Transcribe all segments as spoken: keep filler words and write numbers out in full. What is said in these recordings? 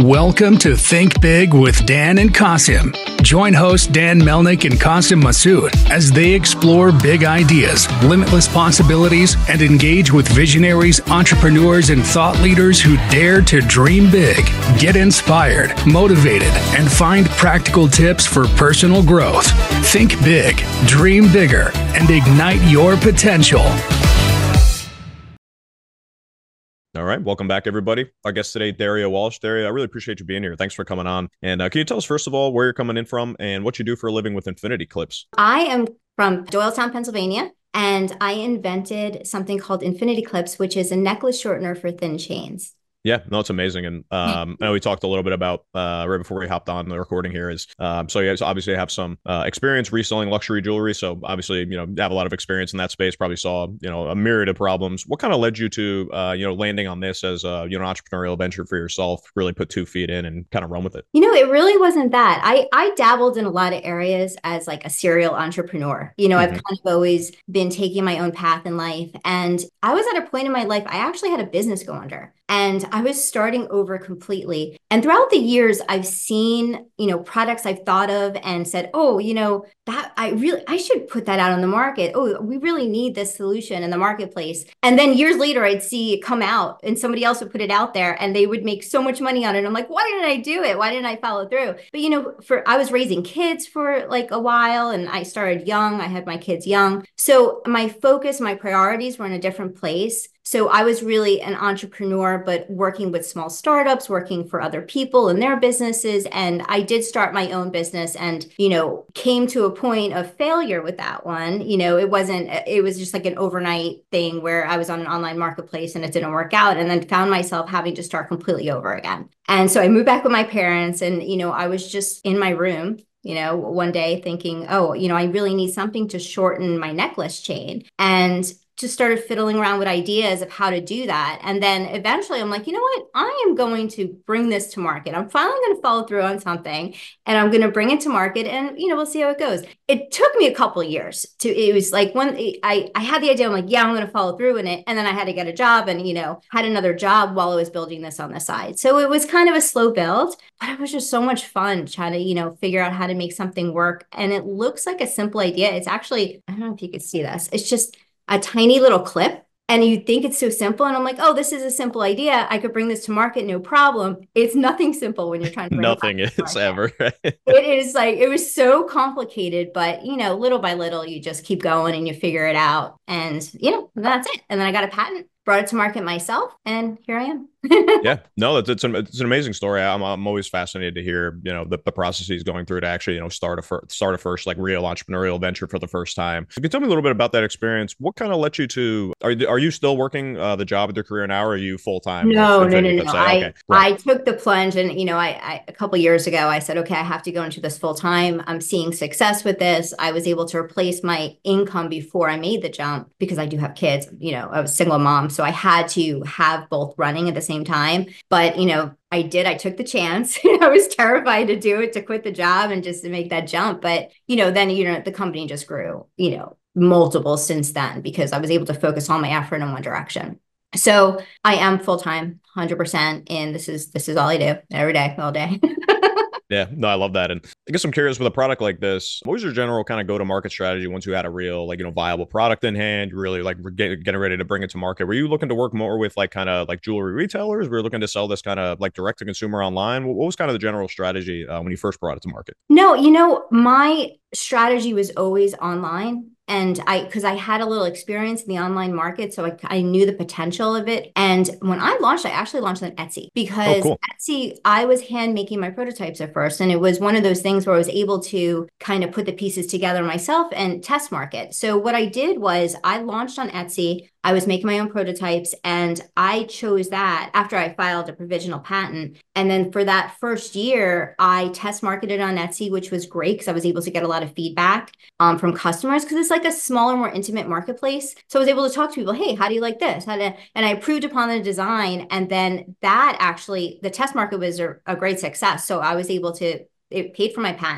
Welcome to Think Big with Dan and Qasim. Join hosts Dan Melnick and Qasim Masood as they explore big ideas, limitless possibilities, and engage with visionaries, entrepreneurs, and thought leaders who dare to dream big, get inspired, motivated, and find practical tips for personal growth. Think big, dream bigger, and ignite your potential. All right. Welcome back, everybody. Our guest today, Daria Walsh. Daria, I really appreciate you being here. Thanks for coming on. And uh, can you tell us, first of all, where you're coming in from and what you do for a living with Infinity Clips? I am from Doylestown, Pennsylvania, and I invented something called Infinity Clips, which is a necklace shortener for thin chains. Yeah, no, it's amazing. And um, I know we talked a little bit about uh, right before we hopped on the recording here is um, so you guys obviously have some uh, experience reselling luxury jewelry. So obviously, you know, have a lot of experience in that space, probably saw, you know, a myriad of problems. What kind of led you to, uh, you know, landing on this as a, you know, entrepreneurial venture for yourself, really put two feet in and kind of run with it? You know, it really wasn't that. I, I dabbled in a lot of areas as like a serial entrepreneur. You know, mm-hmm. I've kind of always been taking my own path in life. And I was at a point in my life, I actually had a business go under. And I was starting over completely. And throughout the years, I've seen, you know, products I've thought of and said, oh, you know, that I really, I should put that out on the market. Oh, we really need this solution in the marketplace. And then years later, I'd see it come out and somebody else would put it out there and they would make so much money on it. And I'm like, why didn't I do it? Why didn't I follow through? But, you know, for I was raising kids for like a while and I started young. I had my kids young. So my focus, my priorities were in a different place. So I was really an entrepreneur, but working with small startups, working for other people and their businesses. And I did start my own business and, you know, came to a point of failure with that one. You know, it wasn't, it was just like an overnight thing where I was on an online marketplace and it didn't work out and then found myself having to start completely over again. And so I moved back with my parents and, you know, I was just in my room, you know, one day thinking, oh, you know, I really need something to shorten my necklace chain. And just started fiddling around with ideas of how to do that. And then eventually I'm like, you know what? I am going to bring this to market. I'm finally going to follow through on something and I'm going to bring it to market and, you know, we'll see how it goes. It took me a couple of years to, it was like when I, I had the idea, I'm like, yeah, I'm going to follow through in it. And then I had to get a job and, you know, had another job while I was building this on the side. So it was kind of a slow build, but it was just so much fun trying to, you know, figure out how to make something work. And it looks like a simple idea. It's actually, I don't know if you could see this. It's just a tiny little clip and you think it's so simple. And I'm like, oh, this is a simple idea. I could bring this to market. No problem. It's nothing simple when you're trying to bring nothing is ever. It is like, it was so complicated, but you know, little by little, you just keep going and you figure it out. And you know, that's it. And then I got a patent, brought it to market myself, and here I am. Yeah, no, it's, it's, an, it's an amazing story. I'm, I'm always fascinated to hear, you know, the, the processes going through to actually, you know, start a first, start a first like real entrepreneurial venture for the first time. So can you tell me a little bit about that experience? What kind of led you to, are, are you still working uh, the job of your career now? Or are you full-time? No, no, no, no. I, okay. Right. I took the plunge and, you know, I, I, a couple of years ago, I said, okay, I have to go into this full time. I'm seeing success with this. I was able to replace my income before I made the jump because I do have kids, you know, I was a single mom. So I had to have both running at the same time. But, you know, I did, I took the chance. I was terrified to do it, to quit the job and just to make that jump. But, you know, then, you know, the company just grew, you know, multiple since then because I was able to focus all my effort in one direction. So I am full-time, one hundred percent. And this is, this is all I do every day, all day. Yeah, no, I love that. And I guess I'm curious with a product like this, what was your general kind of go-to-market strategy once you had a real, like, you know, viable product in hand, you really like get, getting ready to bring it to market? Were you looking to work more with like kind of like jewelry retailers? Were you looking to sell this kind of like direct to consumer online? What was kind of the general strategy uh, when you first brought it to market? No, you know, my strategy was always online. And I, because I had a little experience in the online market, so I, I knew the potential of it. And when I launched, I actually launched on Etsy because oh, cool. Etsy, I was hand making my prototypes at first. And it was one of those things where I was able to kind of put the pieces together myself and test market. So what I did was I launched on Etsy. I was making my own prototypes and I chose that after I filed a provisional patent. And then for that first year, I test marketed on Etsy, which was great because I was able to get a lot of feedback um, from customers because it's like a smaller, more intimate marketplace. So I was able to talk to people, hey, how do you like this? How to, and I improved upon the design. And then that actually, the test market was a, a great success. So I was able to, it paid for my patent.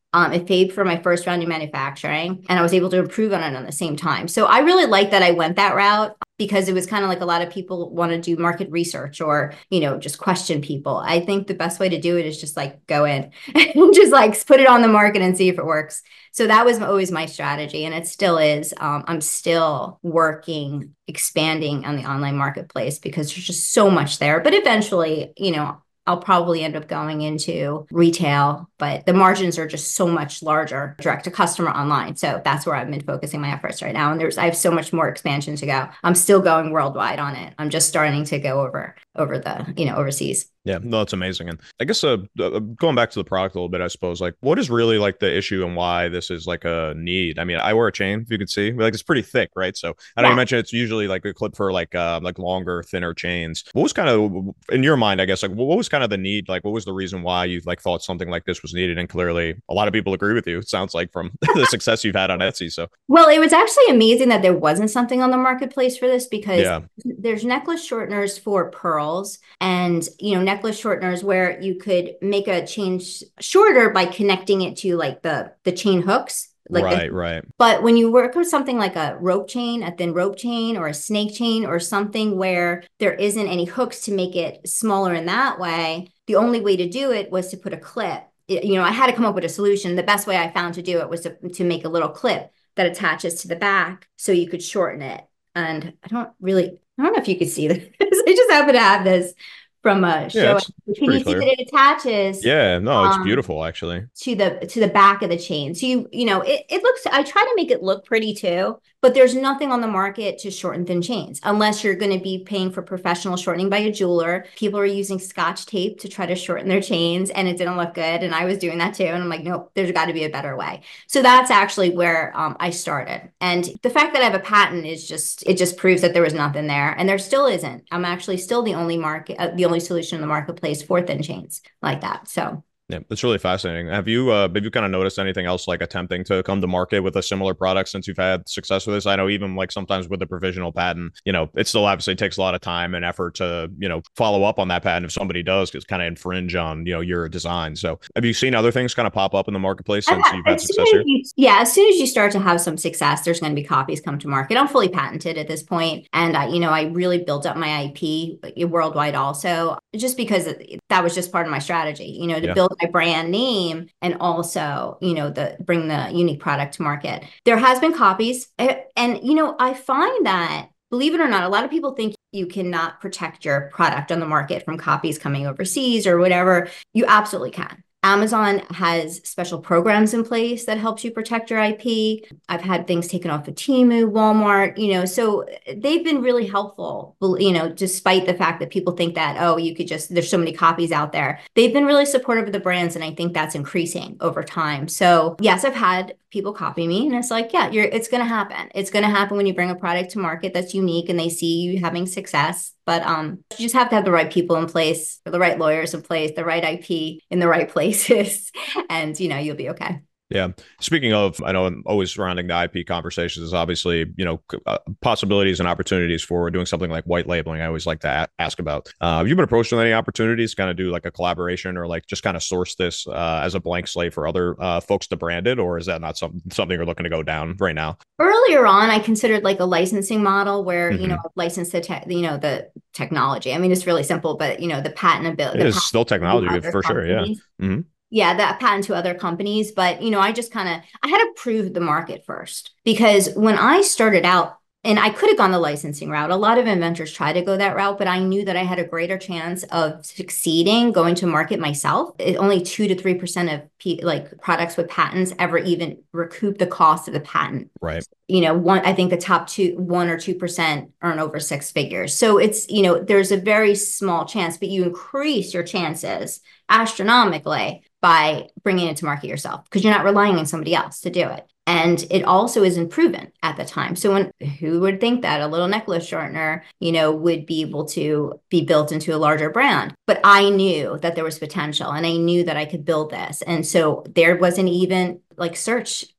Um, it paid for my first round of manufacturing, and I was able to improve on it at the same time. So I really like that I went that route, because it was kind of like a lot of people want to do market research or, you know, just question people. I think the best way to do it is just like go in and just like put it on the market and see if it works. So that was always my strategy, and it still is. Um, I'm still working, expanding on the online marketplace because there's just so much there. But eventually, you know, I'll probably end up going into retail, but the margins are just so much larger direct to customer online. So that's where I've been focusing my efforts right now. And there's, I have so much more expansion to go. I'm still going worldwide on it. I'm just starting to go over, over the, you know, overseas. Yeah, no, that's amazing. And I guess uh, uh, going back to the product a little bit, I suppose, like what is really like the issue and why this is like a need? I mean, I wear a chain, if you could see, like it's pretty thick, right? So I know Yeah. you mentioned it's usually like a clip for like uh, like longer, thinner chains. What was kind of in your mind, I guess, like what was kind of the need? Like what was the reason why you like thought something like this was needed? And clearly a lot of people agree with you. It sounds like from the success you've had on Etsy. So Well, it was actually amazing that there wasn't something on the marketplace for this, because yeah, there's necklace shorteners for pearls, and, you know, necklace shorteners where you could make a chain sh- shorter by connecting it to like the the chain hooks. Like right, the, right. but when you work with something like a rope chain, a thin rope chain, or a snake chain, or something where there isn't any hooks to make it smaller in that way, the only way to do it was to put a clip. It, you know, I had to come up with a solution. The best way I found to do it was to, to make a little clip that attaches to the back so you could shorten it. And I don't really, I don't know if you could see this. I just happen to have this from a Yeah, show. it's, it's Can pretty you see that clear. it attaches Yeah, no, it's um, beautiful actually. to the to the back of the chain? So you you know it it looks. I try to make it look pretty too, but there's nothing on the market to shorten thin chains unless you're going to be paying for professional shortening by a jeweler. People are using Scotch tape to try to shorten their chains, and it didn't look good. And I was doing that too, and I'm like, nope, there's got to be a better way. So that's actually where um, I started. And the fact that I have a patent is just it just proves that there was nothing there, and there still isn't. I'm actually still the only market, uh, the only solution in the marketplace for thin chains like that. So. Yeah, it's really fascinating. Have you uh have you kind of noticed anything else like attempting to come to market with a similar product since you've had success with this? I know even like sometimes with the provisional patent, you know, it still obviously takes a lot of time and effort to, you know, follow up on that patent if somebody does just kind of infringe on, you know, your design. So have you seen other things kind of pop up in the marketplace since Uh, you've had as soon success as here? you, yeah, as soon as you start to have some success, there's going to be copies come to market. I'm fully patented at this point, and I, you know, I really built up my I P worldwide also, just because it- that was just part of my strategy, you know, to Yeah. build my brand name and also, you know, the bring the unique product to market. There has been copies, a- and you know, I find that, believe it or not, a lot of people think you cannot protect your product on the market from copies coming overseas or whatever. You absolutely can. Amazon has special programs in place that helps you protect your I P. I've had things taken off of Temu, Walmart, you know, so they've been really helpful, you know, despite the fact that people think that, oh, you could just, there's so many copies out there. They've been really supportive of the brands, and I think that's increasing over time. So yes, I've had people copy me, and it's like, yeah, you're, it's going to happen. It's going to happen when you bring a product to market that's unique and they see you having success. But um, you just have to have the right people in place, the right lawyers in place, the right I P in the right places, and you know, you'll be okay. Yeah. Speaking of, I know I'm always surrounding the I P conversations is obviously, you know, uh, possibilities and opportunities for doing something like white labeling. I always like to a- ask about. Uh, have you been approached with any opportunities to kind of do like a collaboration or like just kind of source this uh, as a blank slate for other uh, folks to brand it? Or is that not something something you're looking to go down right now? Earlier on, I considered like a licensing model where, you know, Mm-hmm. I've licensed the, te- you know, the technology. I mean, it's really simple, but you know, the patentability, It the is patent still to technology other for sure. Yeah. companies. Mm-hmm. Yeah, that patent to other companies. But, you know, I just kind of, I had to prove the market first, because when I started out, and I could have gone the licensing route. A lot of inventors try to go that route, but I knew that I had a greater chance of succeeding going to market myself. It, only two to three percent of pe- like products with patents ever even recoup the cost of the patent. Right. You know, one, I think the top two, one or two percent earn over six figures. So it's, you know, there's a very small chance, but you increase your chances astronomically by bringing it to market yourself, because you're not relying on somebody else to do it. And it also isn't proven at the time. So when, who would think that a little necklace shortener, you know, would be able to be built into a larger brand? But I knew that there was potential, and I knew that I could build this. And so there wasn't even like search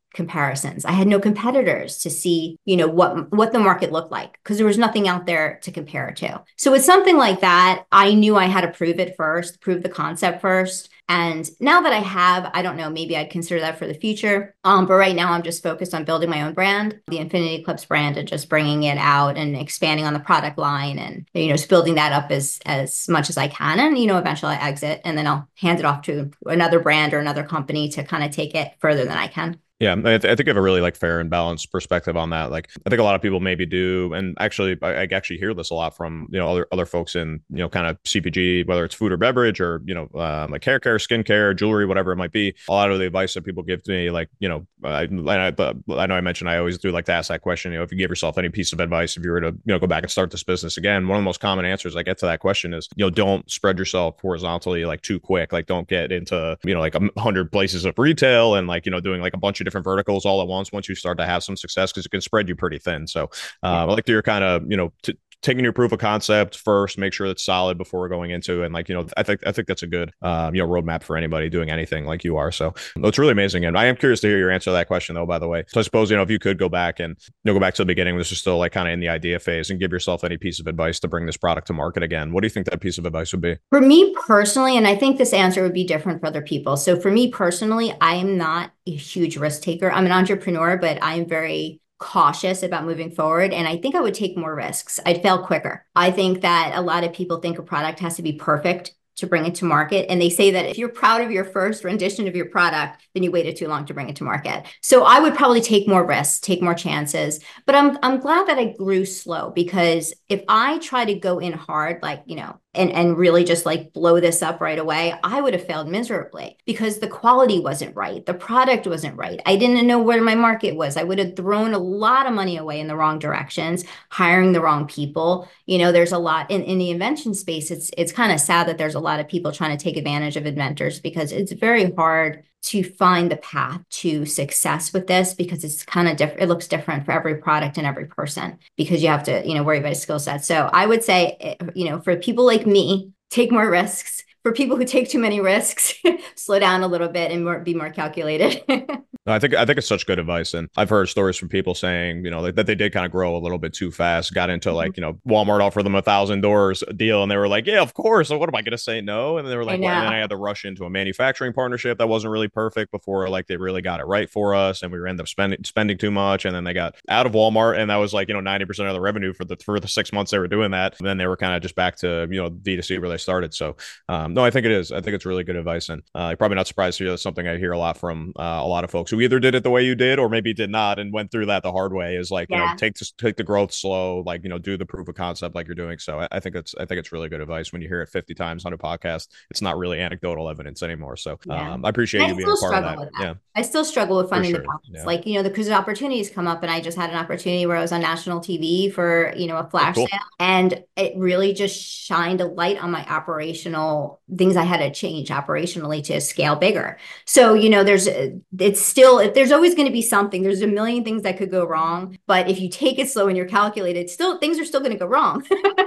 comparisons. I had no competitors to see, you know, what what the market looked like because there was nothing out there to compare it to. So with something like that, I knew I had to prove it first, prove the concept first. And now that I have, I don't know, maybe I'd consider that for the future. Um, but right now I'm just focused on building my own brand, the Infinity Eclipse brand, and just bringing it out and expanding on the product line and, you know, just building that up as, as much as I can. And, you know, eventually I exit and then I'll hand it off to another brand or another company to kind of take it further than I can. Yeah, I, th- I think you have a really like fair and balanced perspective on that. Like, I think a lot of people maybe do, and actually, I, I actually hear this a lot from you know other other folks in you know kind of C P G, whether it's food or beverage or you know um, like hair care, skincare, jewelry, whatever it might be. A lot of the advice that people give to me, like you know, I, I, I know I mentioned I always do like to ask that question. You know, if you give yourself any piece of advice, if you were to you know go back and start this business again, one of the most common answers I get to that question is you know don't spread yourself horizontally like too quick. Like, don't get into you know like a hundred places of retail and like you know doing like a bunch of different verticals all at once once you start to have some success because it can spread you pretty thin. So uh, I like to your kind of, you know, t- taking your proof of concept first, make sure it's solid before we're going into it. And like, you know, I think, I think that's a good, um, you know, roadmap for anybody doing anything like you are. So it's really amazing. And I am curious to hear your answer to that question though, by the way. So I suppose, you know, if you could go back and you know, go back to the beginning, this is still like kind of in the idea phase and give yourself any piece of advice to bring this product to market again, what do you think that piece of advice would be? For me personally, and I think this answer would be different for other people. So for me personally, I am not a huge risk taker. I'm an entrepreneur, but I'm very cautious about moving forward. And I think I would take more risks. I'd fail quicker. I think that a lot of people think a product has to be perfect to bring it to market. And they say that if you're proud of your first rendition of your product, then you waited too long to bring it to market. So I would probably take more risks, take more chances. But I'm I'm glad that I grew slow because if I try to go in hard, like, you know, and, and really just like blow this up right away, I would have failed miserably because the quality wasn't right. The product wasn't right. I didn't know where my market was. I would have thrown a lot of money away in the wrong directions, hiring the wrong people. You know, there's a lot in, in the invention space. It's it's kind of sad that there's a lot of people trying to take advantage of inventors because it's very hard to find the path to success with this because it's kind of different. It looks different for every product and every person because you have to, you know, worry about a skill set. So I would say, you know, for people like me, take more risks. For people who take too many risks, slow down a little bit and more, be more calculated. I think I think it's such good advice, and I've heard stories from people saying, you know, that, that they did kind of grow a little bit too fast. Got into like, you know, Walmart offered them a thousand doors deal, and they were like, yeah, of course. What am I going to say no? And they were like, well, and then I had to rush into a manufacturing partnership that wasn't really perfect before like they really got it right for us, and we ended up spending spending too much, and then they got out of Walmart, and that was like you know ninety percent of the revenue for the for the six months they were doing that, and then they were kind of just back to you know D two C where they started. So um, no, I think it is. I think it's really good advice, and uh, you're probably not surprised to hear that's something I hear a lot from uh, a lot of folks who either did it the way you did or maybe did not and went through that the hard way is like yeah. you know take this, take the growth slow, like you know do the proof of concept like you're doing. So I, I think it's I think it's really good advice. When you hear it fifty times on a podcast, it's not really anecdotal evidence anymore. So yeah. um, I appreciate I you being a part of that. that. Yeah, I still struggle with finding sure. the balance. Yeah. Like you know because opportunities come up, and I just had an opportunity where I was on national T V for you know a flash oh, cool. sale, and it really just shined a light on my operational things I had to change operationally to scale bigger. So you know there's it's still there's always going to be something. There's a million things that could go wrong, but if you take it slow and you're calculated, still things are still going to go wrong.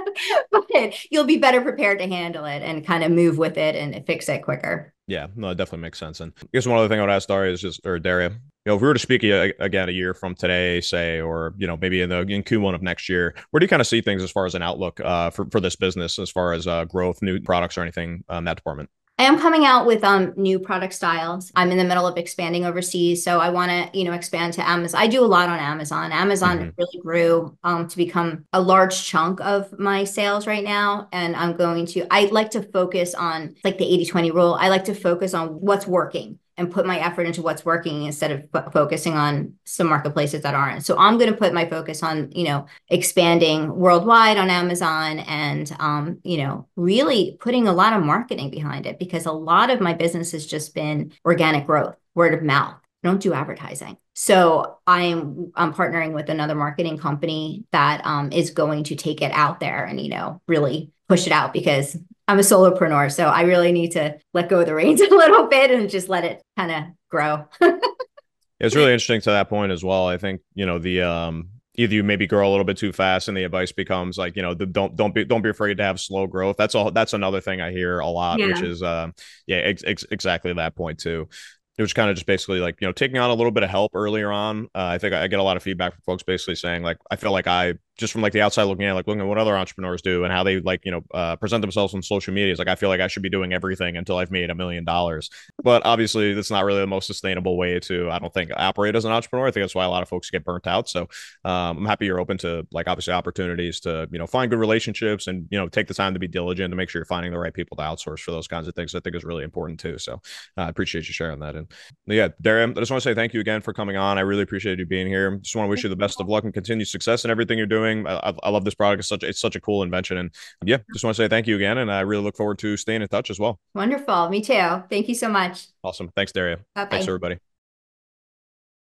But you'll be better prepared to handle it and kind of move with it and fix it quicker. Yeah, no, it definitely makes sense. And I guess one other thing I would ask Daria is just, or Daria, you know, if we were to speak again a year from today, say, or, you know, maybe in the in Q one of next year, where do you kind of see things as far as an outlook uh, for, for this business, as far as uh, growth, new products or anything in that department? I am coming out with um new product styles. I'm in the middle of expanding overseas, so I want to you know expand to Amazon. I do a lot on Amazon. Amazon mm-hmm. really grew um to become a large chunk of my sales right now, and I'm going to. I like to focus on like the eighty twenty rule. I like to focus on what's working and put my effort into what's working instead of f- focusing on some marketplaces that aren't. So I'm going to put my focus on, you know, expanding worldwide on Amazon and, um, you know, really putting a lot of marketing behind it because a lot of my business has just been organic growth, word of mouth. I don't do advertising. So I'm I'm partnering with another marketing company that um, is going to take it out there and, you know, really push it out because I'm a solopreneur. So I really need to let go of the reins a little bit and just let it kind of grow. It's really interesting to that point as well. I think, you know, the um, either you maybe grow a little bit too fast and the advice becomes like, you know, the, don't don't be don't be afraid to have slow growth. That's all. That's another thing I hear a lot, yeah. which is, uh, yeah, ex- ex- exactly that point too. it was kind of just basically like, you know, taking on a little bit of help earlier on. Uh, I think I get a lot of feedback from folks basically saying like, I feel like I just from like the outside looking at, like looking at what other entrepreneurs do and how they like, you know, uh, present themselves on social media. It's like, I feel like I should be doing everything until I've made a million dollars. But obviously that's not really the most sustainable way to, I don't think, operate as an entrepreneur. I think that's why a lot of folks get burnt out. So um, I'm happy you're open to like obviously opportunities to, you know, find good relationships and, you know, take the time to be diligent to make sure you're finding the right people to outsource for those kinds of things. I think is really important too. So uh, I appreciate you sharing that. And yeah, Darian, I just want to say thank you again for coming on. I really appreciate you being here. Just want to wish you the best of luck and continued success in everything you're doing. I, I love this product. It's such it's such a cool invention. And yeah, just want to say thank you again. And I really look forward to staying in touch as well. Wonderful. Me too. Thank you so much. Awesome. Thanks, Daria. Bye-bye. Thanks, everybody.